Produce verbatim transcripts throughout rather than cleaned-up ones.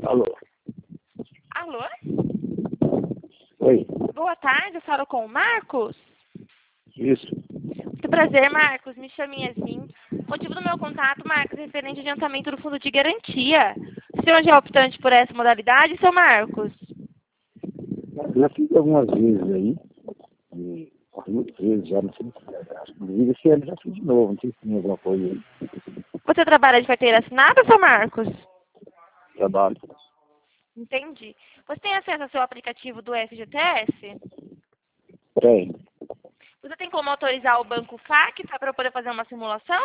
Alô? Alô? Oi? Boa tarde, eu falo com o Marcos. Isso. Muito prazer, Marcos. Me chamo Yasmin. O motivo do meu contato, Marcos, é referente ao adiantamento do fundo de garantia. O senhor já é optante por essa modalidade, seu Marcos? Já fiz algumas vezes aí. E muitas vezes já, não sei se inclusive esse ano já fiz de novo, não sei se tem alguma coisa aí. Você trabalha de carteira assinada, seu Marcos? Trabalho. Entendi. Você tem acesso ao seu aplicativo do F G T S? Tem. Você tem como autorizar o banco F A Q para eu poder fazer uma simulação?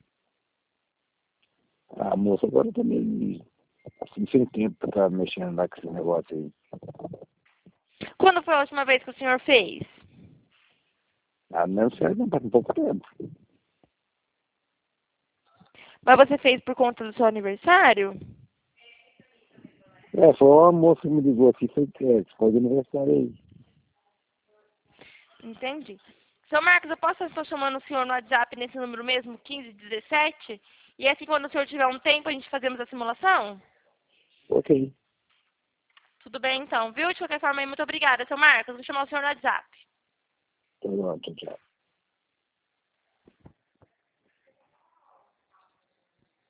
A moça agora também, assim, sem tempo pra estar mexendo lá com esse negócio aí. Quando foi a última vez que o senhor fez? Ah, não sei, não, faz um pouco tempo. Mas você fez por conta do seu aniversário? É, foi uma moça que me ligou aqui, foi que foi de aniversário aí. Entendi. Seu Marcos, eu posso estar chamando o senhor no WhatsApp nesse número mesmo, quinze dezessete? E assim, quando o senhor tiver um tempo, a gente fazemos a simulação? Ok. Tudo bem, então, viu? De qualquer forma, muito obrigada, seu Marcos. Vou chamar o senhor no WhatsApp. Tá bom, tchau, tchau.